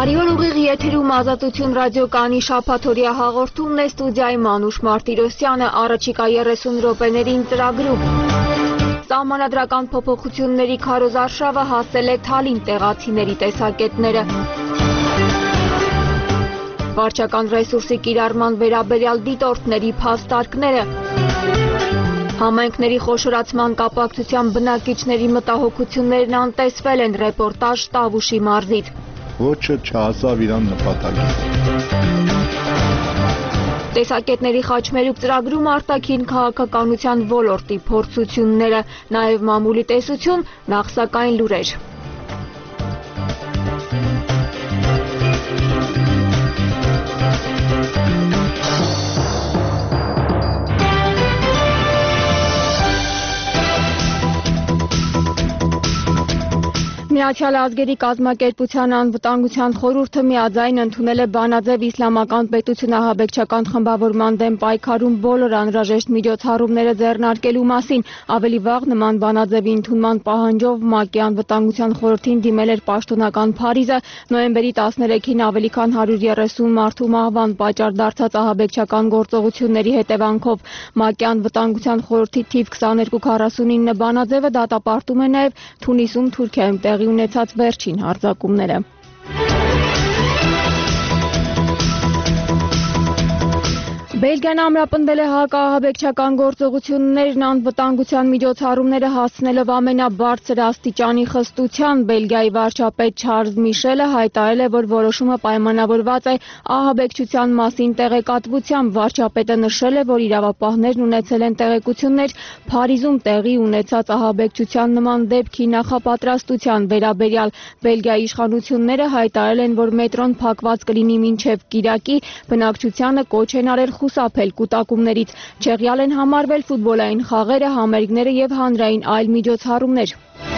Բարիօր ուղիղ եթերում Ազատություն ռադիոկայանի շաբաթօրյա հաղորդումն է, ստուդիայի Մանուշ Մարտիրոսյանը, առաջիկա 30 րոպեներին ծրագրում։ Սահմանադրական փոփոխությունների քարոզարշավը հասել է Թալին, տեղացիների տեսակետները։ Վարչական ռեսուրսի կիրառման վերաբերյալ դիտորդների փաստարկները։ Համայնքների խոշորացման կապակցությամբ բնակիչների մտահոգություններն անտեսվել են, ռեպորտաժ Տավուշի մարզից։ Ոչը չհասավ իրան նպատակին։ Տեսակետների խաչմերուկ ծրագրում արտաքին քաղաքականության ոլորտի փորձությունները, նաև մամուլի տեսություն, նախ սակայն լուրեր։ Միացյալ Ազգերի կազմակերպության անվտանգության խորհուրդը միաձայն ընդունել է բանաձև իսլամական պետություն ահաբեկչական խմբավորման դեմ պայքարում բոլոր անհրաժեշտ միջոցառումները ձեռնարկելու մասին։ Ավելի վաղ նման բանաձևի ընդունման պահանջով ՄԱԿ-ի անվտանգության խորհրդին դիմել էր պաշտոնական Փարիզը։ Նոյեմբերի 13-ին ավելի քան 130 մարդու մահվան պատճառ դարձած ահաբեկչական գործողությունների հետևանքով ՄԱԿ-ի անվտանգության խորհրդի թիվ 2249 բանաձևը դատապարտում է նաև Թունիսում, Թուրքիայում տեղի ունեցած վերջին հարձակումները։ Բելգիան ամրապնդել է հակաահաբեկչական գործողություններն անվտանգության միջոցառումները հասցնելով ամենաբարձր աստիճանի խստության։ Բելգիայի վարչապետ Չարլզ Միշելը հայտարարել է, որ որոշումը պայմանավորված է ահաբեկչության մասին տեղեկատվությամբ։ Վարչապետը նշել է, որ իրավապահներն ունեցել են տեղեկություններ Փարիզում տեղի ունեցած ահաբեկչության նման դեպքի նախապատրաստության վերաբերյալ։ Բելգիայի իշխանությունները հայտարարել են, որ մետրոն փակված կլինի մինչև կիրակի, բնակչությանը կոչ են արել խուսափել կուտակումներից։ Չեղյալ են համարվել ֆուտբոլային խաղերը, համերգները եւ հանրային այլ միջոցառումներ։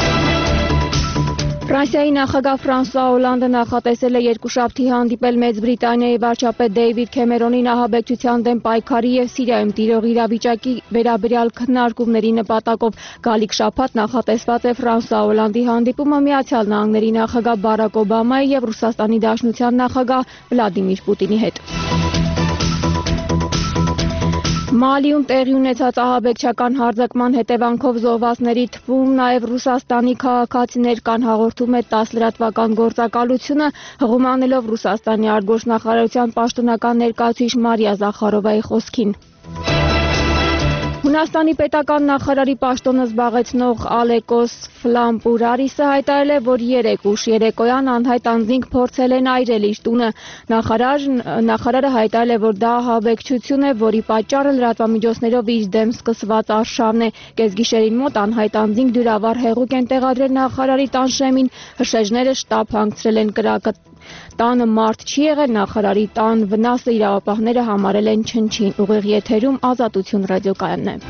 Ֆրանսիայի նախագահ Ֆրանսուଆ Օլանդը նախատեսել է երկուշաբթի հանդիպել Մեծ Բրիտանիայի վարչապետ Դեյվիդ Քեմերոնին ահաբեկչության դեմ պայքարի եւ Սիրիայում տիրող իրավիճակի վերաբերյալ քննարկումների նպատակով։ Գալիք շաբաթ նախատեսված է Ֆրանսուଆ Օլանդի հանդիպումը Միացյալ Նահանգների նախագահ Բարակ Օբամայի եւ Ռուսաստանի Դաշնության նախագահ Վլադիմիր Պուտինի հետ։ Մալիում տեղի ունեցած ահաբեկչական հարձակման հետևանքով զոհվածների թվում նաև Ռուսաստանի քաղաքացիներ կան, հաղորդում է 10 լրատվական գործակալությունը, հղում անելով Ռուսաստանի արտգործնախարարության պաշտոնական ներկայացուցիչ Մարիա Զախարովայի խոսքին։ Հունաստանի պետական նախարարի պաշտոնը զբաղեցնող Ալեկոս Ֆլամպուրարիսը հայտարարել է, որ երեկ ուշ երեկոյան անհայտ անձինք փորձել են այրել իր տունը։ Նախարարը հայտարարել է, որ դա ահաբեկչություն է, որի պատճառը լրատվամիջոցներով իր դեմ սկսված արշավն է։ Կեսգիշերին մոտ անհայտ անձինք դյուրավառ հեղուկ են տեղադրել նախարարի տան շեմին, հրշեջները շտապ հանգցրել են կրակը։ Տանը մարդ չի եղել, նախարարի տան վնասը իրավապահները համարել են չնչին։ Ուղիղ եթերում Ազատություն ռադիոկայանն է։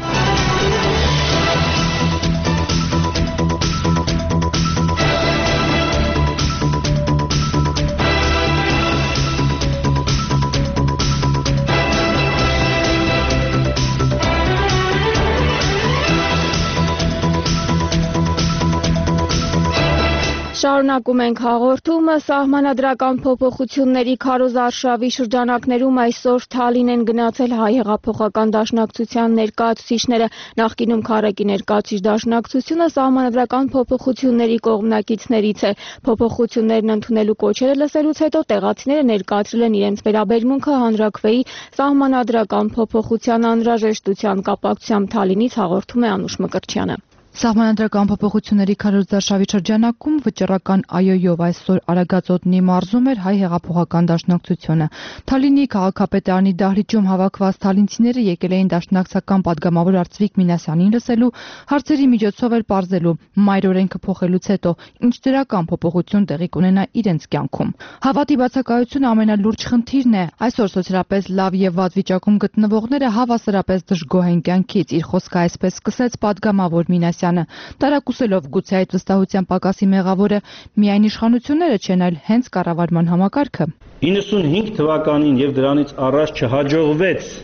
Շարունակում ենք հաղորդումը։ Սահմանադրական փոփոխությունների քարոզարշավի շրջանակներում այսօր Թալին են գնացել Հայ հեղափոխական դաշնակցության ներկայացուցիչները։ Նախկինում Քարեկի ներկայացուցիչ դաշնակցությունը սահմանադրական փոփոխությունների կողմնակիցներից է։ Փոփոխություններն ընդունելու կոչերը լսելուց հետո տեղացիները ներկայացրել են իրենց վերաբերմունքը հանրաքվեի սահմանադրական փոփոխության անհրաժեշտության կապակցությամբ Թալինից հաղորդում է Անուշ Մկրտչյանը։ Սահմանադրական փոփոխությունների քարոզարշավի շրջանակում վճռական այոյով այսօր Արագածոտնի մարզում էր Հայ հեղափոխական դաշնակցությունը։ Թալինի քաղաքապետարանի դահլիճում հավաքված թալինցիները եկել էին դաշնակցական падգամավոր Արծվիկ Մինասյանին լսելու, հարցերի միջոցով էլ պարզելու մայր օրենքը փոխելուց հետո ինչ դրական փոփոխություն տեղի կունենա իրենց կյանքում։ Հավատի բացակայությունը ամենալուրջ խնդիրն է։ Այսօր սոցիալապես լավ եւ վատ վիճակում գտնվողները հավասարապես դժգոհ են կյանքից։ Իր խոսքը այսպես սկսեց падգամավոր Մինասյանը։ Տարակուսելով գուցե այդ վստահության պակասի մեղավորը միայն իշխանությունները չեն, այլ հենց կառավարման համակարգը։ 95 թվականին եւ դրանից առաջ չհաջողվեց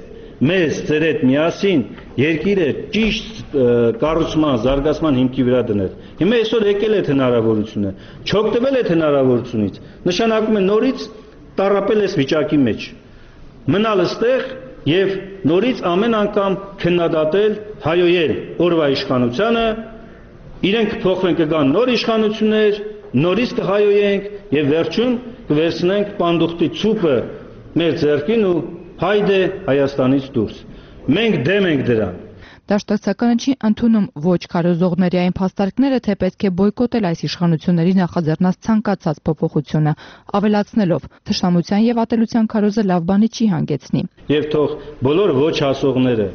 մեզ ձեր հետ միասին երկիրը ճիշտ կառուցման, զարգացման հիմքի վրա դնել։ Հիմա այսօր եկել է հնարավորությունը, չօգտվել է հնարավորությունից, նշանակում է նորից տառապել այս վիճակի մեջ, մնալ այստեղ եւ նորից ամեն անգամ քննադատել, հայոյել օրվա իշխանությանը, իրենք կփոխվեն, կգան նոր իշխանություններ, նորից կհայոյենք եւ վերջում կվերցնենք պանդուխտի ցուպը մեր ձեռքին ու հայդե Հայաստանից դուրս։ Մենք դեմ ենք դրան։ Դաշնակցականը չի ընդունում ոչ քարոզողների այն փաստարկները, թե պետք է բոյկոտել այս իշխանությունների նախաձեռնած ցանկացած փոփոխությունը, ավելացնելով թշնամության եւ ատելության քարոզը լավ բանի չի հանգեցնի։ Եվ թող բոլոր ոչ հասողները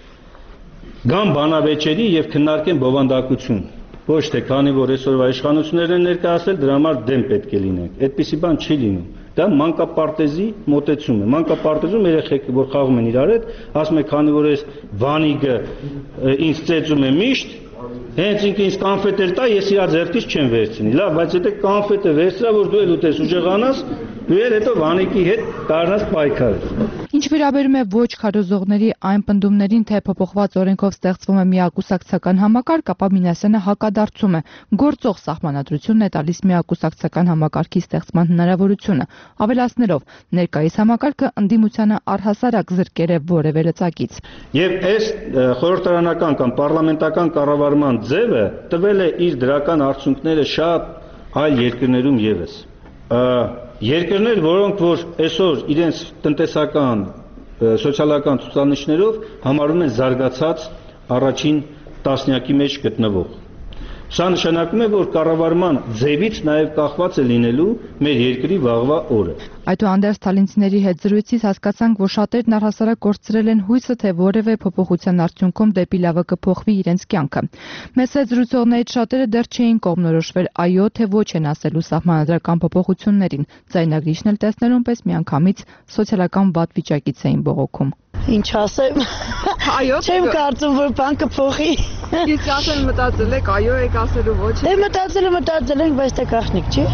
գան բանավեճերի եւ քննարկեն բովանդակություն, ոչ թե քանի որ այսօրվա իշխանությունները ներկայացել դրա համար դեմ պետք է լինենք։ Այդպիսի բան չի լինում։ Դա մանկապարտեզի մոտեցում է։ Մանկապարտեզում երեխեք, որ խաղում են իրար հետ, ասում է, քանի որ այս Վանիկը ինձ ծեծում է միշտ, հենց ինքը ինձ կանֆետ էլ տա, ես իր ձեռքից չեմ վերցնի։ Լավ, բայց եթե կանֆետը վերցրա, որ դու էլ ուտես ուժեղանաս, դու էլ հետո Վանիկի հետ դառնաս պայքար։ Ինչ վերաբերում է ոչ քարոզողների այն պնդումներին, թե փոփոխված օրենքով ստեղծվում է միակուսակցական համակարգ, ապա Մինասյանը հակադարձում է. գործող սահմանադրությունն է տալիս միակուսակցական համակարգի ստեղծման հնարավորությունը, ավելացնելով ներկայիս համակարգը ընդդիմությանը առհասարակ զրկեր է որևէ լծակից։ Եվ այս խորհրդարանական կամ պարլամենտական կառավարման ձևը տվել է իր դրական արդյունքները շատ այլ երկրներում ևս։ Երկրներ, որոնք որ այսօր իրենց տնտեսական, սոցիալական ցուցանիշներով համարում են զարգացած առաջին տասնյակի մեջ գտնվող։ Սա նշանակում է, որ կառավարման ձևից նաև կախված է լինելու մեր երկրի վաղվա օրը։ Այդուհանդերձ թալինցիների հետ զրույցից հասկացանք, որ շատերն առհասարակ կորցրել են հույսը, թե որևէ փոփոխության արդյունքում դեպի լավը կփոխվի իրենց կյանքը։ Մեզ հետ զրուցողներից շատերը դեռ չէին կողմնորոշվել այո թե ոչ են ասելու սահմանադրական փոփոխություններին, ձայնագրիչն էլ տեսնելուն պես միանգամից սոցիալական վատ վիճակից էին բողոքում։ Ինչ ասեմ։ Այո, չեմ կարծում, որ բան կփոխի։ Իսկ ասել մտածել եք, այո եք ասելու ոչ։ Դե մտածել ենք, բայց դա գախնիկ չի։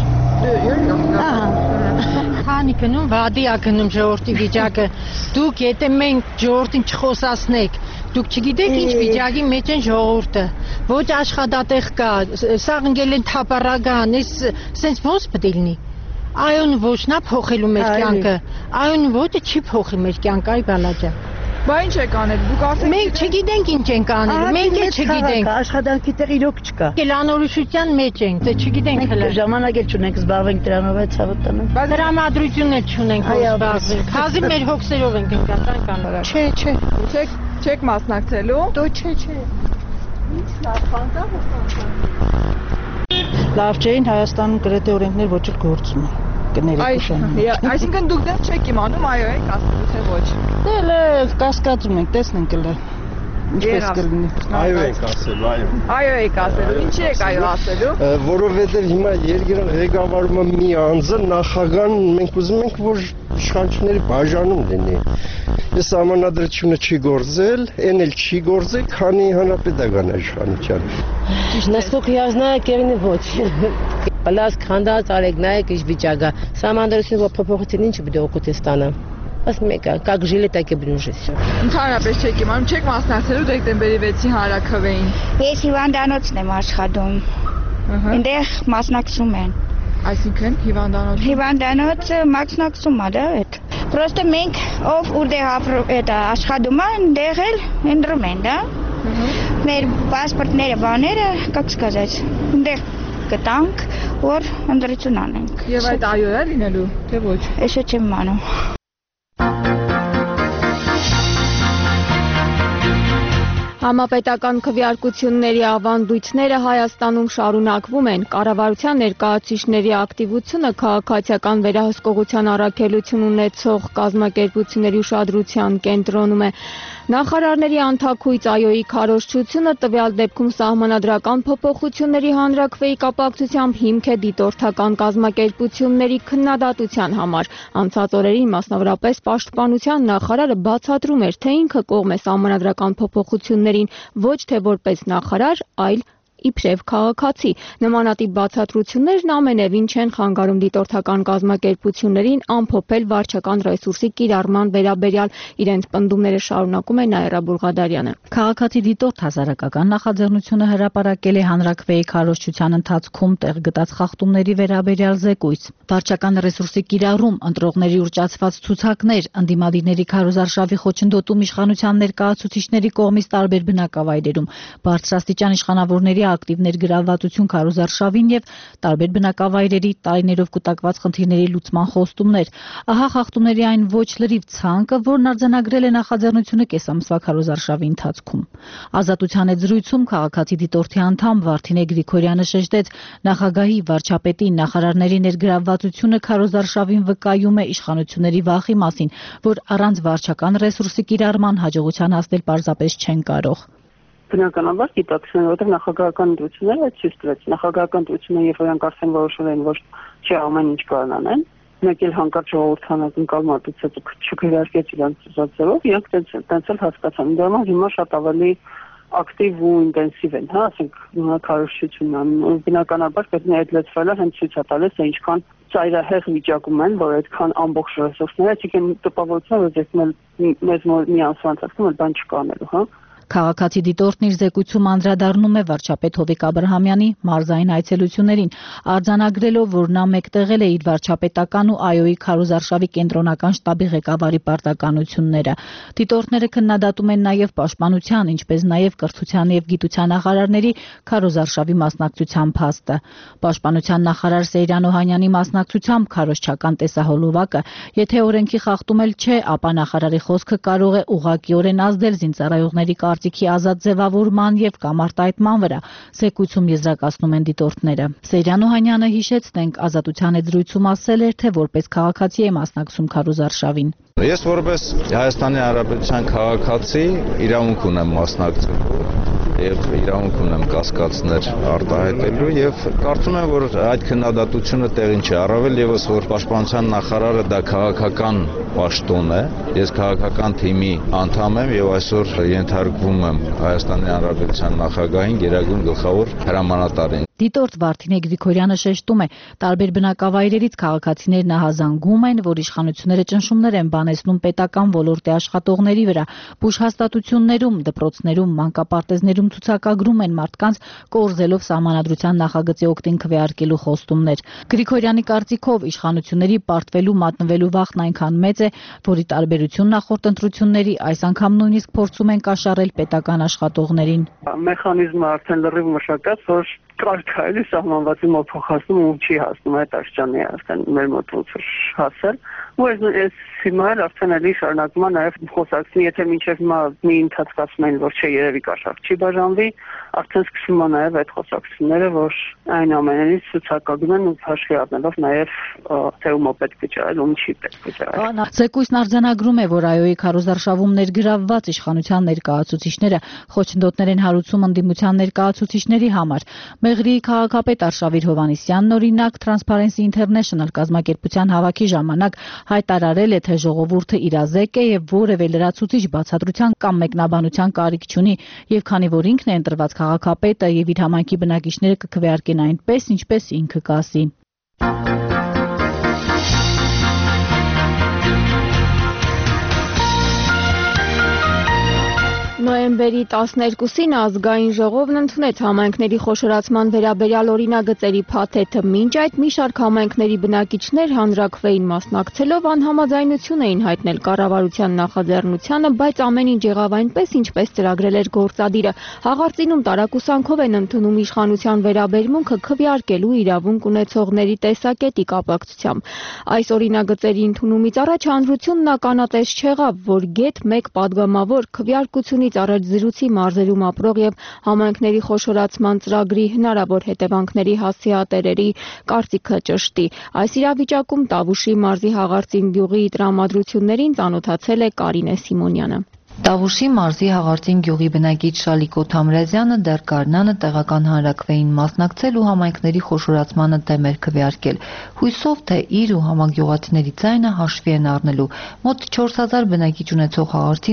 Քանի գնում, վադի ա գնում ժողովրդի վիճակը։ Դուք եթե մենք ժողովրդին չխոսացնեք, դուք չգիտեք ինչ վիճակի մեջ են ժողովուրդը։ Ոչ աշխատատեղ կա, սաղ ընկել են թափառական, սենց ոնց պետք է լինի։ Այոն ոչնա փոխելու մեր կյանքը։ Այոն ոչը չի փոխի մեր կյանքը, այ բալաջա։ Բա ինչ եք անել։ Դուք արդեն Մենք չգիտենք ինչ ենք անել, մենք էլ չգիտենք։ Աշխատանքի տեղ իրոք չկա։ Էլ անորոշության մեջ ենք, դե չգիտենք հələ։ Ժամանակ էլ չունենք զբաղվենք դրանով, այդ ցավոտ տանենք։ Բայց դրամատրություն էլ չունենք որ զբաղվենք։ Հազիվ մեր հոգսերով ենք ընկած կանալ։ Չէ։ Չեք մասնակցելու։ Դո չէ։ Ինչ լավ բան կա, Լավ չէին Հայաստանում գրեթե օրենքներ ոչ էլ գործում են։ Այսինքն դուք դեռ չեք իմանում այո եք ասելու թե ոչ։ Դե կասկածում ենք, տեսնենք էլ ինչպես կլինի։ Այո եք ասելու, այո։ Այո եք ասելու, ինչի եք այո ասելու։ Որովհետև հիմա երկրի ղեկավարում է մի անձը, նախագահն մենք ուզում ենք, որ իշխանությունների բաժանում լինի։ Այս համանadrությունը չի գործել, այն էլ չի գործել, քանի հանրապետական իշխանության։ Насколько я знаю, Кевин ոչ։ Պլաս քանդած արեք նայեք ինչ վիճակա։ Համանդրությունը փոփոխություն ինչ պետք է օգուտ ստանա։ Բայց մեկը, как жили, так и будем жить всё։ Ընդհանրապես չեք իմանում, չեք մասնակցելու դեկտեմբերի 6-ի հանրաքվեին։ Ես հիվանդանոցն եմ աշխատում։ Այնտեղ մասնակցում են։ Այսինքն հիվանդանոց։ Հիվանդանոցը մասնակցում է դա այդ։ Պրոստը մենք ով որտեղ աշխատում են, այնտեղ էլ ընտրում են, դա։ Մեր паспортները, բաները, как сказать, այնտեղ կտանք, որ ընտրություն անենք։ Եվ այդ այո է լինելու, թե ոչ։ Ես չեմ իմանում։ Համապետական քվեարկությունների ավանդույթները Հայաստանում շարունակվում են։ Կառավարության ներկայացուցիչների ակտիվությունը քաղաքացիական վերահսկողության առաքելություն ունեցող կազմակերպությունների ուշադրության կենտրոնում է։ Նախարարների անթաքույց այոյի քարոզչությունը տվյալ դեպքում սահմանադրական փոփոխությունների հանրաքվեի կապակցությամբ հիմք է դիտորդական կազմակերպությունների քննադատության համար։ Անցած օրերին մասնավորապես պաշտպանության նախարարը բացատրում էր, թե ինքը կողմ է սահմանադրական փոփոխություններին ոչ թե որպես նախարար, այլ իբրև քաղաքացի։ Նմանատիպ բացատրություններն ամենևին չեն խանգարում դիտորդական կազմակերպություններին ամփոփել վարչական ռեսուրսի կիրառման վերաբերյալ իրենց պնդումները, շարունակում է Նաիրա Բուլղադարյանը։ Քաղաքացի դիտորդ հասարակական նախաձեռնությունը հրապարակել է հանրաքվեի քարոզչության ընթացքում տեղ գտած խախտումների վերաբերյալ զեկույց։ Վարչական ռեսուրսի կիրառում, ընտրողների ուռճացված ցուցակներ, ընդդիմադիրների քարոզարշավի խոչընդոտում իշխանության ներկայացուցիչների կողմից տարբեր բնակավայրերում, բարձրաստիճան իշխանավորների ակտիվ ներգրավվածություն քարոզարշավին եւ տարբեր բնակավայրերի տարիներով կուտակված խնդիրների լուծման խոստումներ։ Ահա խախտումների այն ոչ լրիվ ցանկը, որն արձանագրել է նախաձեռնությունը կեսամսվա քարոզարշավի ընթացքում։ Ազատության հետ զրույցում քաղաքացի դիտորդի անդամ Վարդինե Գրիգորյանը շեշտեց, նախագահի, վարչապետի, նախարարների ներգրավվածությունը քարոզարշավին վկայում է իշխանությունների վախի մասին, որ առանց վարչական ռեսուրսի կիրառման հաջողության հասնել պարզապես չեն կարող։ Բնականաբար գիտակցում, որովհետև նախագահական ընտրությունները այդ ցույց տվեց։ Նախագահական ընտրությունները, երբ որ արդեն որոշել են, որ չէ ամեն ինչ կարող անեն, մեկ էլ հանկարծ ժողովրդանական կալմատից հետո չքրարկեց իրանց ծածկելով, իրանք տենց էլ հասկացան։ Դա հիմա շատ ավելի ակտիվ ու ինտենսիվ են, հա, ասենք քարոզչությունն, բնականաբար պետք է այդ լծվելը հենց ցույց է տալիս, թե ինչքան ծայրահեղ վիճակում են, որ այդքան ամբողջ ռեսուրսները, այսինքն տպավորություն, որ ես մեզ մի ամսվա ընթացքում այդ բան չկանելու, հա։ Քաղաքացի դիտորդն իր զեկույցում անդրադառնում է վարչապետ Հովիկ Աբրահամյանի մարզային այցելություններին, արձանագրելով, որ նա մեկտեղել է իր վարչապետական ու ԱՅՈ-ի քարոզարշավի կենտրոնական շտաբի ղեկավարի պարտականությունները։ Դիտորդները քննադատում են նաև պաշտպանության, ինչպես նաև կրթության եւ գիտության նախարարների քարոզարշավի մասնակցության փաստը։ Պաշտպանության նախարար Սեյրան Օհանյանի մասնակցությամբ քարոզչական տեսահոլովակը, եթե օրենքի խախտում էլ չէ, ապա նախարարի խոսքը կարող է ուղղակիորեն ազդել զինծառայողների կարծիքի ազատ ձևավորման եւ կամ արտահայտման վրա, զեկույցում եզրակացնում են դիտորդները։ Սեյրան Օհանյանը հիշեցնենք Ազատության հետ զրույցում ասել էր, թե որպես քաղաքացի է մասնակցում քարոզարշավին։ Ես որպես Հայաստանի Հանրապետության քաղաքացի իրավունք ունեմ մասնակցելու եւ իրավունք ունեմ կասկածներ արտահայտելու եւ կարծում եմ, որ այդ քննադատությունը տեղին չի, առավել եւս որ պաշտպանության նախարարը դա քաղաքական պաշտոն է։ Ես քաղաքական թիմի անդամ եմ եւ այսօր ենթարկվում եմ Հայաստանի Հանրապետության նախագահին, գերագույն գլխավոր հրամանատարին։ Դիտորդ Վարդինե Գրիգորյանը շեշտում է, տարբեր բնակավայրերից քաղաքացիներն ահազանգում են, որ իշխանությունները ճնշումներ են բանեցնում պետական ոլորտի աշխատողների վրա, բուժհաստատություններում, դպրոցներում, մանկապարտեզներում ցուցակագրում են մարդկանց, կորզելով սահմանադրության նախագծի օգտին քվեարկելու խոստումներ։ Գրիգորյանի կարծիքով իշխանությունների պարտվելու մատնվելու վախն այնքան մեծ է, որի տարբերություն նախորդ ընտրությունների այս անգամ նույնիսկ փորձում են կաշառել պետական աշխատողներին։ Մեխանիզմը արդեն լրիվ մշակած, որ կարելի սահմանվածի մոտ փոխանցում ու չի հասնում այդ աշճանի արդեն մեր մոտ ոնց հասել ու այս հիմա արդեն էլի շարունակում է նաև խոսակցի եթե մինչև հիմա մի ընթացկացում են որ չէ երևի կաշառք չի բաժանվի արդեն սկսում է նաև այդ խոսակցությունները որ այն ամենից ցուցակագրում են ու հաշվի առնելով նաև թե ում պետք է ճարել ում չի պետք է ճարել։ Զեկույցն արձանագրում է որ ԱՅՈ-ի քարոզարշավում ներգրավված իշխանության ներկայացուցիչները խոչընդոտներ են հարուցում ընդդիմության ներկայացուցիչների համար։ Մեղրիի քաղաքապետ Արշավիր Հովհաննիսյանն օրինակ Transparency International կազմակերպության հավաքի ժամանակ հայտարարել է, թե ժողովուրդը իրազեկ է եւ որևէ լրացուցիչ բացատրության կամ մեկնաբանության կարիք չունի եւ քանի որ ինքն է ընտրված քաղաքապետը եւ իր համայնքի բնակիչները կքվեարկեն այնպես, ինչպես ինքը կասի։ Նոյեմբերի 12-ին ազգային ժողովն ընդունեց համայնքների խոշորացման վերաբերյալ օրինագծերի փաթեթը։ Մինչ այդ մի շարք համայնքների բնակիչներ հանրաքվեին մասնակցելով անհամաձայնություն էին հայտնել կառավարության նախաձեռնությանը, բայց ամեն ինչ եղավ այնպես, ինչպես ծրագրել էր գործադիրը։ Հաղարծինում տարակուսանքով են ընդունում իշխանության վերաբերմունքը քվեարկելու իրավունք ունեցողների տեսակետի կապակցությամբ։ Այս օրինագծերի ընդունումից առաջ հանրությունն ականատես չեղավ, որ գեթ 1 падգամավոր քվեարկությունից առաջ զրույցի մարզերում ապրող եւ համայնքների խոշորացման ծրագրի հնարավոր հետևանքների հասցեատերերի կարծիքը ճշտի։ Այս իրավիճակում Տավուշի մարզի Հաղարծին գյուղի տրամադրություններին ծանոթացել է Կարինե Սիմոնյանը։ Տավուշի մարզի Հաղարծին գյուղի բնակիչ Շալիկո Թամրազյանը դեռ Կարնանը տեղական հանրաքվեին մասնակցել ու համայնքների խոշորացմանը դեմ էր քվեարկել, հույսով թե իր ու համագյուղացիների ձայնը հաշվի են առնելու։ Մոտ 4000 բնակիչ ունեցող Հաղարծինը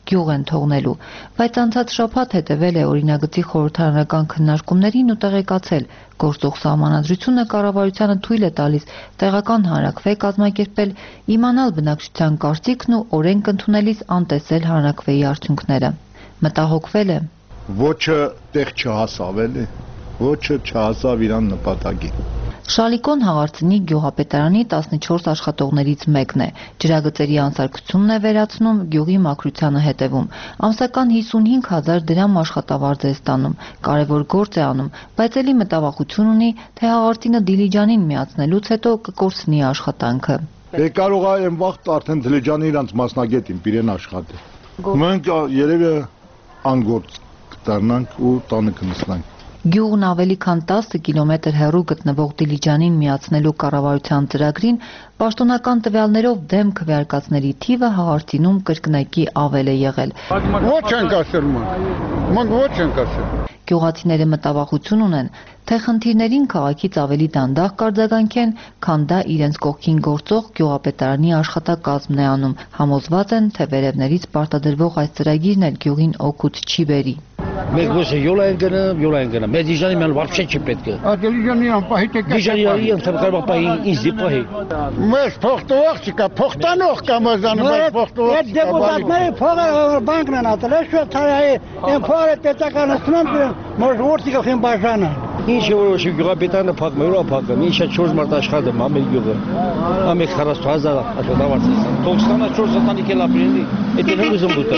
գյուղ են թողնելու, բայց անցած շաբաթ հետևել է օրինագծի խորհրդարանական քննարկումներին ու տեղեկացել, գործող սահմանադրությունը կառավարությանը թույլ է տալիս տեղական հանրաքվե կազմակերպել, իմանալ բնակչության կարծիքն ու օրենք ընդունելիս անտեսել հանրաքվեի արդյունքները։ Մտահոգվել է։ Ոչը տեղ չհասավ էլի, ոչը չհասավ իրան նպատակին։ Շալիկոն Հաղարծնի գյուղապետարանի 14 աշխատողներից մեկն է։ Ջրագծերի անսարքությունն է վերացնում, գյուղի մաքրությանը հետևում։ Ամսական 55,000 դրամ աշխատավարձ է ստանում, կարևոր գործ է անում, բայց էլի մտավախություն ունի, թե Հաղարծինը Դիլիջանին միացնելուց հետո կկորցնի աշխատանքը։ Կարող է այն վաղ արդեն Դիլիջանը իրանց մասնագետին իրեն աշխատի։ Մենք երևի անգործ կդառնանք ու տանը կնստանք։ Գյուղն ավելի քան 10 կիլոմետր հեռու գտնվող Դիլիջանին միացնելու կառավարության ծրագրին պաշտոնական տվյալներով դեմ քվեարկածների թիվը Հաղարծինում կրկնակի ավել է եղել։ Ոչ ենք ասել մենք ոչ ենք ասել։ Գյուղացիները մտավախություն ունեն, թե խնդիրներին քաղաքից ավելի դանդաղ կարձագանքեն, քան դա իրենց կողքին գործող գյուղապետարանի աշխատակազմն է անում։ Համոզված են, թե վերևներից պարտադրվող այս ծրագիրն էլ գյուղին օգուտ չի բերի։ Մենք ոչ յոլա են գնա, մեր Դիլիջանի ման вообще չի պետք։ Դիլիջանի անպահի թե Դիլիջանի անթափ պահի ինձ դիպահի։ Մեզ փոխտող չկա, փոխտանող կա մազանը, մեզ փոխտող։ Այդ դեպուտատները փողը բանկն են ատել, շո թարայի, այն փողը պետականացնում են, մոժ որտի կխին բաժանը։ Ինչ որոշի գյուղապետարանը փակում է, ո՞ր փակում, ինչա 4 մարդ աշխատում, ամեն գյուղը։ Ամեն 40,000 աշխատավարձ է։ Թողստանա 4 տանիք էլ ապրելի, դա էլ ուզում բուտը։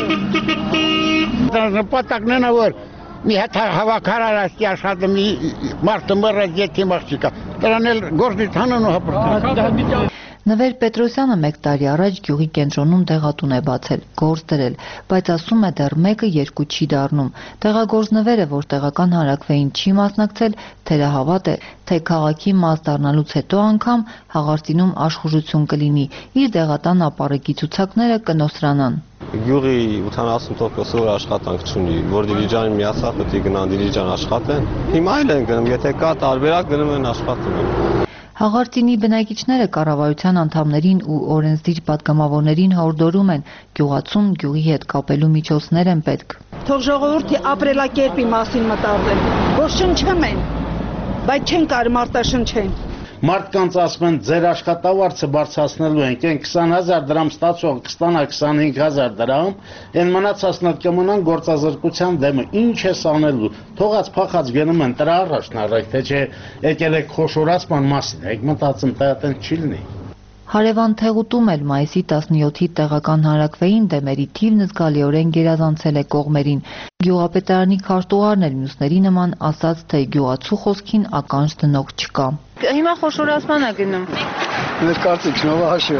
Նպատակն է որ մի հատ հավաքարար ասի աշխատում մարդը մռած եթե մաղջիկա դրան էլ գործից հանուն ու հապրտան։ Նվեր Պետրոսյանը 1 տարի առաջ գյուղի կենտրոնում տեղատուն է բացել, գործ դրել, բայց ասում է դեռ 1-2 չի դառնում։ Տեղագործնվերը, որ տեղական հանրաքվեին չի մասնակցել, թերահավատ է, թե քաղաքի մաս դառնալուց հետո անգամ Հաղարծինում աշխուժություն կլինի, իր տեղատան ապառիկի ցուցակները կնոսրանան։ Գյուղի 80% որ աշխատանք չունի, որ Դիլիջանին միացավ, պետք է գնան Դիլիջան աշխատեն։ Հիմա էլ են գնում, եթե կա տարբերակ գնում են աշխատում են։ Հաղարծինի բնակիչները կառավարության անդամներին ու օրենսդիր պատգամավորներին հորդորում են գյուղացուն գյուղի հետ կապելու միջոցներ են պետք։ Թող ժողովրդի ապրելակերպի մասին մտածեն, որ շնչեն, բայց չեն կարող արտաշնչեն։ Մարդկանց ասում են ձեր աշխատավարձը բարձրացնելու ենք, այն 20,000 դրամ ստացող կստանա 25,000 դրամ, այն մնացածն էլ կմնան գործազրկության դեմը։ Ինչ է անելու։ Թողած փախած գնում են դրա առաջնարակ, թե չէ եկել եք խոշորացման մասին, եք մտածում թե այդպես չի լինի։ Հարևան Թեղուտում էլ մայիսի 17-ի տեղական հանրաքվեին դեմերի թիվն զգալիորեն գերազանցել է կողմերին։ Գյուղապետարանի քարտուղարն էլ մյուսների նման ասաց, թե գյուղացու խոսքին ականջ դնող չկա։ Հիմա խոշորացման է գնում։ Մեր կարծիքն ով հաշի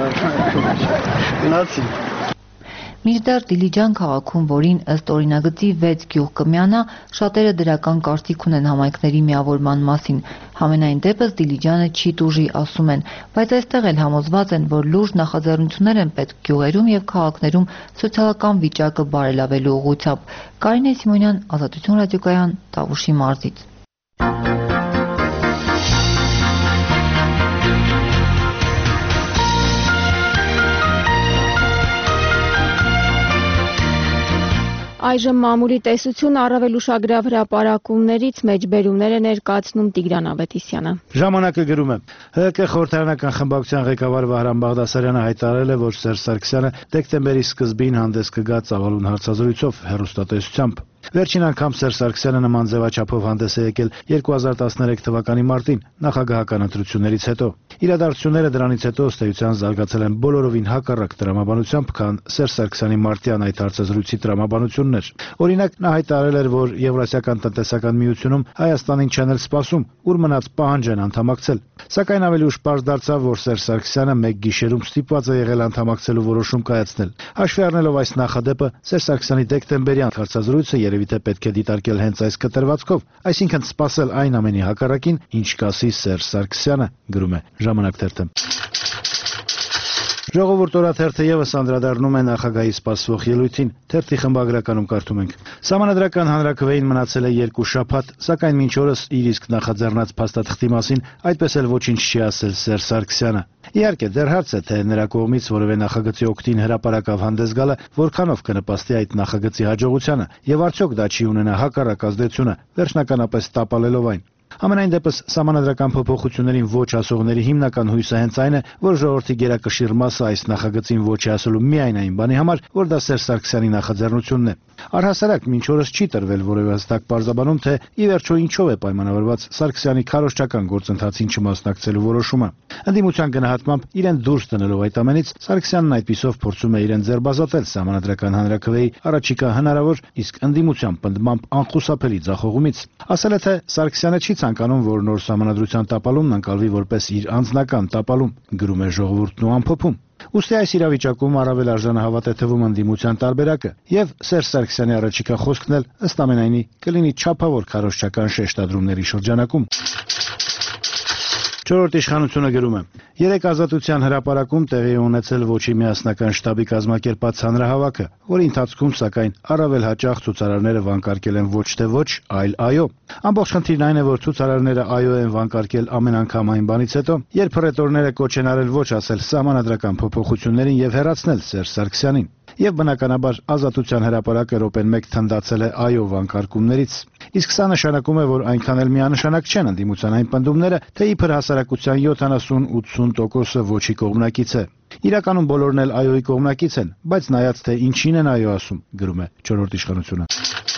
գնացի։ Մինչդեռ Դիլիջան քաղաքում, որին ըստ օրինագծի 6 գյուղ կմիանա, շատերը դրական կարծիք ունեն համայնքների միավորման մասին։ Համենայն դեպս Դիլիջանը չի տուժի, ասում են, բայց այստեղ էլ համոզված են, որ լուրջ նախաձեռնություններ են պետք գյուղերում եւ քաղաքներում սոցիալական վիճակը բարելավելու ուղղությամբ։ Կարինե Սիմոնյան, Ազատություն ռադիոկայան, Տավուշի մարզից։ Այժմ մամուլի տեսություն առավել ուշագրավ հրապարակումներից մեջբերումներ է ներկայացնում Տիգրան Ավետիսյանը։ Ժամանակը գրում է. ՀԿ խորհրդարանական խմբակցության ղեկավար Վահրամ Բաղդասարյանը հայտարարել է, որ Սերժ Սարգսյանը դեկտեմբերի սկզբին հանդես կգա ծավալուն հարցազրույցով հեռուստատեսությամբ։ Վերջին անգամ Սերժ Սարգսյանը նման ձևաչափով հանդես է եկել 2013 թվականի մարտին նախագահական ընտրություններից հետո։ Իրադարձությունները դրանից հետո ըստ էության զարգացել են բոլորովին հակառակ տրամաբանությամբ, քան Սերժ Սարգսյանի մարտյան այդ հարցազրույցի տրամաբանությունն էր։ Օրինակ, նա հայտարարել էր, որ Եվրասիական տնտեսական միությունում Հայաստանին չեն էլ սպասում, ուր մնաց պահանջ են անդամակցել։ Սակայն ավելի ուշ պարզ դարձավ, որ Սերժ Սարգսյանը մեկ գիշերում ստիպված է եղել անդամակցելու որոշում կայացնել։ Հաշվի առնելով այս նախադեպը, Սերժ Սարգսյանի դեկտեմբերյան հարցազրույցը երևի թե պետք է դիտարկել հենց այս կտրվածքով, այսինքն սպասել այն ամենի հակառակին, ինչ կասի Սերժ Սարգսյանը, գրում է Ժամանակ թերթը։ Ժողովուրդ օրաթերթը եւս անդրադառնում է նախագահի սպասվող ելույթին։ Թերթի խմբագրականում կարդում ենք. Սահմանադրական հանրաքվեին մնացել է 2 շաբաթ, սակայն մինչ օրս իր իսկ նախաձեռնած փաստաթղթի մասին այդպես էլ ոչինչ չի ասել Սերժ Սարգսյանը։ Իհարկե, դեռ հարց է, թե նրա կողմից որևէ նախագծի օգտին հրապարակավ հանդես գալը որքանով կնպաստի այդ նախագծի հաջողությանը, եւ արդյոք դա չի ունենա հակառակ ազդեցությունը, վերջնականապես տապալելով այն։ Համենայն դեպս սահմանադրական փոփոխություններին ոչ ասողների հիմնական հույսը հենց այն է, որ ժողովրդի գերակշիռ մասը այս նախագծին ոչ է ասելու միայն այն բանի համար, որ դա Սերժ Սարգսյանի նախաձեռնությունն է։ Առհասարակ մինչ օրս չի տրվել որևէ հստակ պարզաբանում, թե ի վերջո ինչով է պայմանավորված Սարգսյանի քարոզչական գործընթացին չմասնակցելու որոշումը։ Ընդդիմության գնահատմամբ իրեն դուրս տնելով այդ ամենից, Սարգսյանն այդպիսով փորձում է իրեն ձերբազատել սահմանադրական հանրաքվեի առաջիկա հնարավոր, իսկ ընդդիմության պնդմամբ անխուսափելի ձախողումից։ Ասել է, թե Սարգսյանը չի ցանկանում, որ նոր սահմանադրության տապալումն ընկալվի որպես իր անձնական տապալում, գրում է Ժողովուրդն ու ամփոփում։ Ուստի այս իրավիճակում առավել արժանահավատ է թվում ընդդիմության տարբերակը, եւ Սերժ Սարգսյանի առաջիկա խոսքն էլ ըստ ամենայնի կլինի չափավոր քարոզչական շեշտադրումների շրջանակում։ Չորրորդ իշխանությունը գրում է. Երեք Ազատության հրապարակում տեղի է ունեցել ոչի միասնական շտաբի կազմակերպած հանրահավաքը, որի ընթացքում սակայն առավել հաճախ ցուցարարները վանկարկել են ոչ թե ոչ, այլ այո։ Ամբողջ խնդիրն այն է, որ ցուցարարները այո են վանկարկել ամեն անգամ այն բանից հետո, երբ հռետորները կոչ են արել ոչ ասել սահմանադրական փոփոխություններին եւ հեռացնել Սերժ Սարգսյանին։ Եվ բնականաբար Ազատության հրապարակը րոպեն մեկ թնդացել է այո վանկարկումներից։ Իսկ սա նշանակում է, որ այնքան էլ միանշանակ չեն ընդդիմության այն պնդումները, թե իբր հասարակության 70-80%-ը ոչի կողմնակից է։ Իրականում բոլորն էլ այոյի կողմնակից են, բայց նայած թե ինչին են այո ասում, գրում է Չորրորդ իշխանությունը։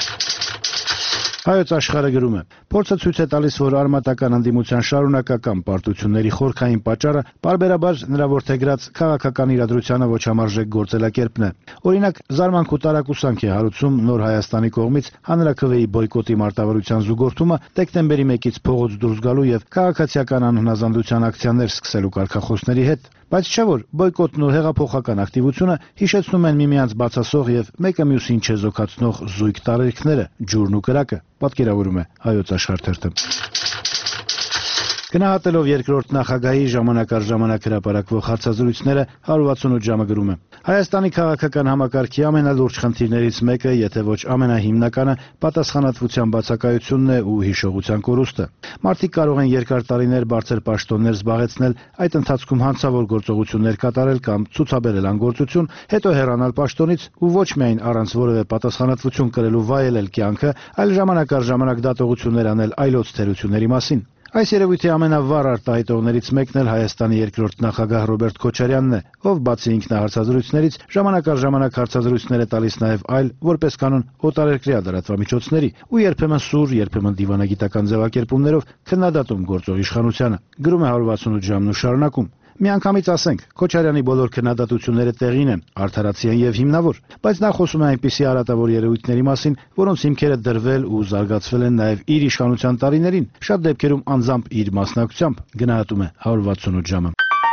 Հայոց աշխարհը գրում է. Փորձը ցույց է տալիս, որ արմատական ընդդիմության շարունակական պարտությունների խորքային պատճառը պարբերաբար նրա որդեգրած քաղաքական իրադրությանը ոչ համարժեք գործելակերպն է։ Օրինակ, զարմանք ու տարակուսանք է հարուցում Նոր Հայաստանի կողմից հանրաքվեի բոյկոտի մարտավարության զուգորդումը դեկտեմբերի 1-ից փողոց դուրս գալու եւ քաղաքացիական անհնազանդության ակցիաներ սկսելու կարգախոսների հետ։ Բայց չէ՞ որ բոյկոտն ու հեղափոխական ակտիվությունը հիշեցնում են միմյանց բացասող եւ մեկը մյուսին չեզոքացնող զույգ տարերքները, ջուրն ու կրակը, պատկերավորում է Հայոց աշխարհ թերթը։ Գնահատելով երկրորդ նախագահի ժամանակ առ ժամանակ հրապարակվող հարցազրույցները 168 ժամը գրում է. Հայաստանի քաղաքական համակարգի ամենալուրջ խնդիրներից մեկը, եթե ոչ ամենահիմնականը, պատասխանատվության բացակայությունն է ու հիշողության կորուստը։ Մարդիկ կարող են երկար տարիներ բարձր պաշտոններ զբաղեցնել, այդ ընթացքում հանցավոր գործողություններ կատարել կամ ցուցաբերել անգործություն, հետո հեռանալ պաշտոնից ու ոչ միայն առանց որևէ պատասխանատվություն կրելու վայելել կյանքը, այլ ժամանակ առ ժամանակ դատողություններ անել այլոց թերությունների մասին։ Այս երևույթի ամենավառ արտահայտողներից մեկն էլ Հայաստանի երկրորդ նախագահ Ռոբերտ Քոչարյանն է, ով բացի ինքնահարցազրույցներից ժամանակ առ ժամանակ հարցազրույցներ է տալիս նաև այլ, որպես կանոն, օտարերկրյա լրատվամիջոցների ու երբեմն սուր, երբեմն դիվանագիտական ձևակերպումներով քննադատում գործող իշխանությանը։ Գրում է 168 ժամն ու շարունակում. Միանգամից ասենք, Քոչարյանի բոլոր քննադատությունները տեղին են, արդարացիան եւ հիմնավոր, բայց նա խոսում է այնպիսի արատավոր երևույթների մասին, որոնց հիմքերը դրվել ու զարգացվել են նաեւ իր իշխանության տարիներին, շատ դեպքերում անձամբ իր մասնակցությամբ, գնահատում է 168 ժամը։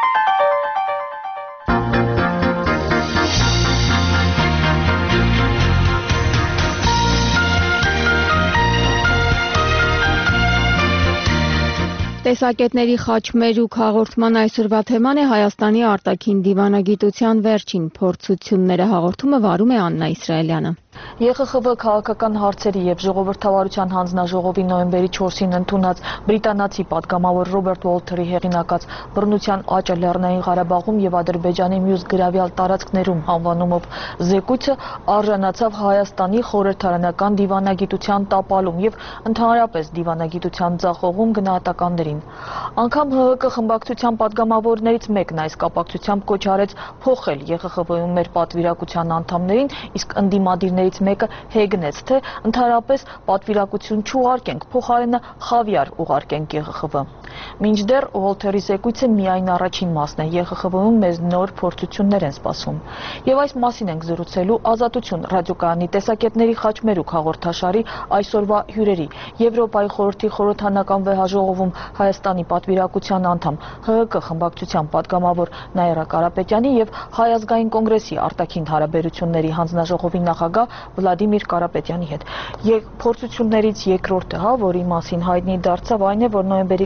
Տեսակետների խաչմերուկ հաղորդման այսօրվա թեման է Հայաստանի արտաքին դիվանագիտության վերջին փորձությունները հաղորդումը վարում է Աննա Իսրայելյանը։ ԵԽԽՎ քաղաքական հարցերի եւ ժողովրդավարության հանձնաժողովի նոյեմբերի 4-ին ընդունած բրիտանացի պատգամավոր Ռոբերտ Ուոլթերի հեղինակած բռնության աճը Լեռնային Ղարաբաղում եւ Ադրբեջանի մյուս գրավյալ տարածքներում անվանումով զեկույցը արժանացավ Հայաստանի խորհրդարանական դիվանագիտության տապալում եւ ընդհանրապես դիվանագիտության ձախողում գնահատականներին։ Անգամ ՀՀԿ խմբակցության պատգամավորներից մեկն այս կապակցությամբ կոչ արեց փոխել ԵԽԽՎ-ում մեր պատվիրակության անդամներին, իսկ ընդդիմադիրներից մեկը հեգնեց, թե ընդհանրապես պատվիրակություն չուղարկենք, փոխարենը խավիար ուղարկենք ԵԽԽՎ։ Մինչդեռ Ուոլթերի զեկույցը միայն առաջին մասն է, ԵԽԽՎ-ում մեզ նոր փորձություններ են սպասում։ Եվ այս մասին ենք զրուցելու Ազատություն ռադիոկայանի տեսակետների խաչմերուկ հաղորդաշարի այսօրվա հյուրերի Եվրոպայի խորհրդի խորհրդանական վեհաժողովում Հայաստանի պատվիրակության անդամ ՀՀԿ խմբակցության պատգամավոր Նաիրա Կարապետյանի եւ Հայ ազգային կոնգրեսի արտաքին հարաբերությունների հանձնաժողովի նախագահ Վլադիմիր Կարապետյանի հետ։ Փորձություններից երկրորդը, որի մասին հայտնի դարձավ, այն է, որ նոյեմբերի 23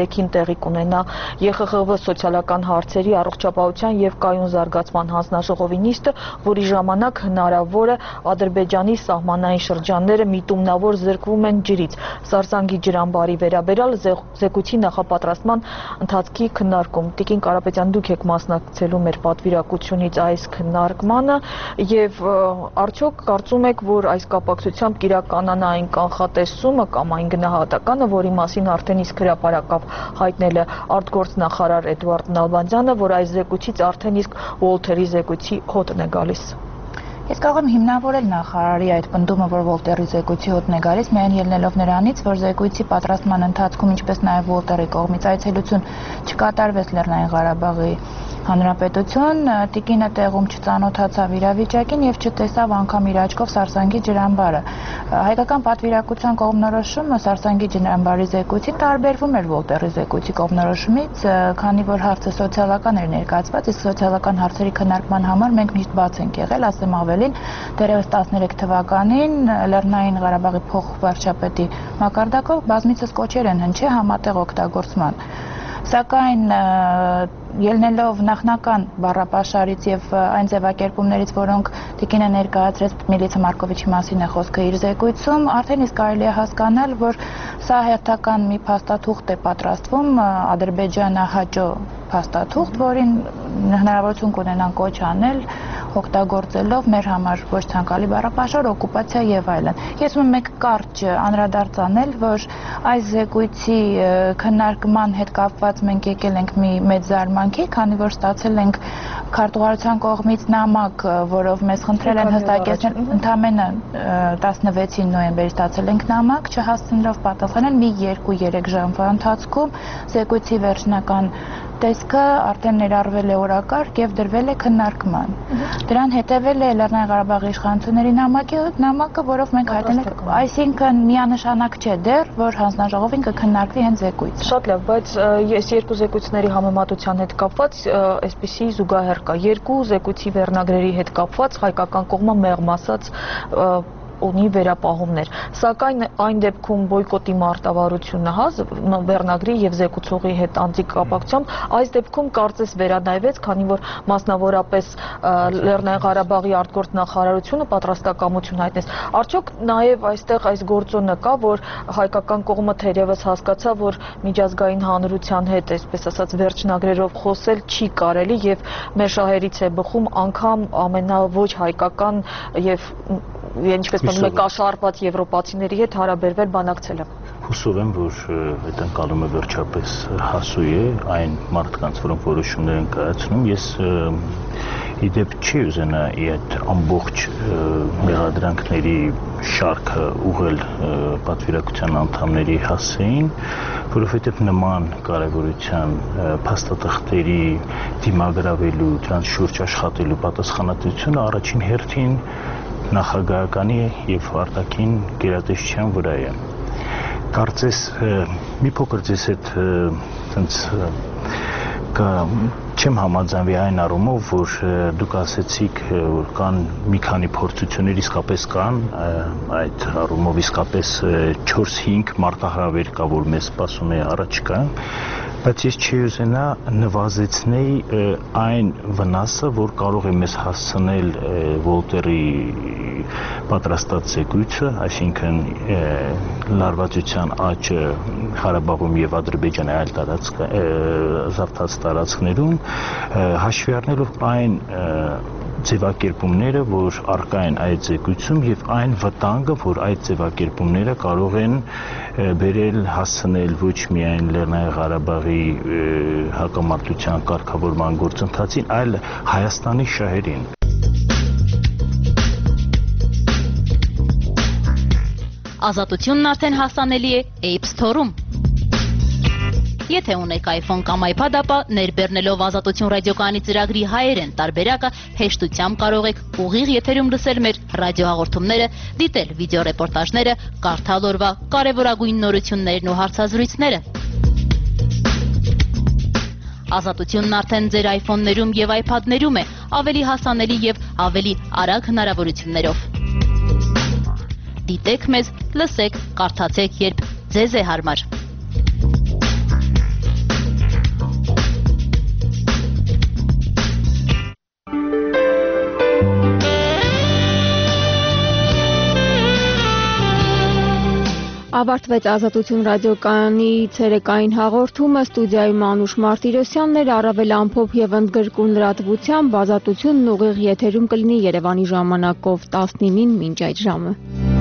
13-ին տեղի կունենա ԵԽԽՎ սոցիալական հարցերի առողջապահության եւ կայուն զարգացման հանձնաժողովի նիստը, որի ժամանակ հնարավոր է Ադրբեջանի սահմանային շրջանները միտումնավոր զրկվում են ջրից։ Սարսանգի ջրամբարի վերաբերյալ զեկույցի նախապատրաստման ընթացքի քննարկում։ Տիկին Կարապետյան, դուք եք մասնակցելու մեր պատվիրակությունից այս քննարկմանը եւ արդյոք կարծում եք, որ այս կապակցությամբ կիրականանա այն կանխատեսումը կամ այն գնահատականը, որի մասին արդեն իսկ հրապարակավ հայտնել է արտգործնախարար Էդուարդ Նալբանդյանը, որ այս զեկույցից արդեն իսկ Ուոլթերի զեկույցի հոտն է գալիս։ Ես կարող եմ հիմնավորել նախարարի այդ պնդումը, որ Ուոլթերի զեկույցի հոտն է գալիս, միայն ելնելով նրանից, որ զեկույցի պատրաստման ընթացքում, ինչպես նաև Ուոլթերի կողմից այցելություն չկատարվեց Լեռնային Ղարաբաղի Հանրապետություն, տիկինը տեղում չծանոթացավ իրավիճակին եւ չտեսավ անգամ իր աչքով Սարսանգի ջրամբարը։ Հայկական պատվիրակության կողմնորոշումը Սարսանգի ջրամբարի զեկույցի տարբերվում էր Ուոլթերի զեկույցի կողմնորոշումից, քանի որ հարցը սոցիալական էր ներկայացված, իսկ սոցիալական հարցերի քննարկման համար մենք միշտ բաց ենք եղել, ասեմ ավելին, դեռևս 13 թվականին Լեռնային Ղարաբաղի փոխվարչապետի մակարդակով բազմիցս կոչեր են հնչել համատեղ օգտագործման։ Սակայն ելնելով նախնական բառապաշարից եւ այն ձևակերպումներից, որոնք տիկինը ներկայացրեց Միլիցա Մարկովիչի մասին է խոսքը իր զեկույցում, արդեն իսկ կարելի է հասկանալ, որ սա հերթական մի փաստաթուղթ է պատրաստվում ադրբեջանահաճո փաստաթուղթ, որին հնարավորություն կունենան կոչ անել, օգտագործելով մեր համար ոչ ցանկալի բառապաշար, օկուպացիա եւ այլն։ Ես ուզում եմ մեկ կարճ անդրադարձ անել, որ այս զեկույցի քննարկման հետ կապված մենք եկել ենք մի մեծ զարմանքի, քանի որ ստացել ենք քարտուղարության կողմից նամակ, որով մեզ խնդրել են հստակեցնել, ընդամենը 16 նոյեմբերի ստացել ենք նամակ, չհասցնելով պատասխանել մի 2-3 ժամվա ընթացքում զեկույցի վերջնական տեսքը արդեն ներառվել է օրակարգ եւ դրվել է քննարկման։ Դրան հետևել է Լեռնային Ղարաբաղի իշխանությունների նամակը, որով մենք հայտնել ենք, այսինքն միանշանակ չէ դեռ, որ հանձնաժողովին կքննարկվի հենց զեկույցը։ Շատ լավ, բայց ես երկու զեկույցների համեմատության հետ կապված այսպիսի զուգահեռ կա։ Երկու զեկույցի վերնագրերի հետ կապված հայկական կողմը մեղմ ասած ունի վերապահումներ, սակայն այն դեպքում բոյկոտի մարտավարությունը վերնագրի եւ զեկուցողի հետ անձի կապակցությամբ այս դեպքում կարծես վերանայվեց, քանի որ մասնավորապես Լեռնային Ղարաբաղի արտգործնախարարությունը պատրաստակամություն հայտնեց։ Արդյոք նաեւ այստեղ այս գործոնը կա, որ հայկական կողմը թերևս հասկացավ, որ միջազգային հանրության հետ, այսպես ասած, վերջնագրերով խոսել չի կարելի եւ մեր շահերից է բխում անգամ ամենաոչ հայկական եւ ինչպես ասում եք, կաշառված եվրոպացիների հետ հարաբերվել բանակցելը։ Հուսով եմ, որ այդ ընկալումը վերջապես հասու է այն մարդկանց, որոնք որոշումներ են կայացնում։ Ես իդեպ չի ուզենա այդ ամբողջ մեղադրանքների շարքը ուղղել պատվիրակության անդամների հասցեին, որովհետև նման կարևորության փաստաթղթերի դիմագրավելու, դրանց շուրջ աշխատելու պատասխանատվությունը առաջին հերթին նախագահականի եւ արտաքին գերատեսչության վրա է։ Կարծես մի փոքր ձեզ հետ ցենց չեմ համաձայնվի այն առումով, որ դուք ասեցիք, որ կան մի քանի փորձություններ, իսկապես կան, այդ առումով իսկապես 4-5 մարտահրավեր կա, որ մեզ սպասում է առաջկա, բայց ես չի ուզենա նվազեցնել այն վնասը, որ կարող է մեզ հասցնել Ուոլթերի պատրաստած զեկույցը, այսինքն լարվածության աճը Ղարաբաղում եւ Ադրբեջանի այլ զավթած տարածքներում, հաշվի առնելով այն ձևակերպումները, որ առկա են այդ զեկույցում եւ այն վտանգը, որ այդ ձևակերպումները կարող են բերել հասցնել ոչ միայն Լեռնային Ղարաբաղի հակամարտության կարգավորման գործընթացին, այլ Հայաստանի շահերին։ Ազատությունն արդեն հասանելի է App Store-ում։ Եթե ունեք iPhone կամ iPad, ապա ներբեռնելով Ազատություն ռադիոկայանի ծրագրի հայերեն տարբերակը հեշտությամբ կարող եք ուղիղ եթերում լսել մեր ռադիոհաղորդումները, դիտել վիդեոռեպորտաժները, կարդալ օրվա կարևորագույն նորություններն ու հարցազրույցները։ Ազատությունն արդեն ձեր iPhone-ներում եւ iPad-ներում է, ավելի հասանելի եւ ավելի արագ հնարավորություններով։ Դիտեք մեզ, լսեք, կարդացեք, երբ ձեզ է հարմար։ Ավարտվեց Ազատություն ռադիոկայանի ցերեկային հաղորդումը, ստուդիայում Մանուշ Մարտիրոսյանն էր, առավել ամփոփ եւ ընդգրկուն լրատվությամբ Ազատությունն ուղիղ եթերում կլինի Երևանի ժամանակով 19-ին մինչ այդ ժամը։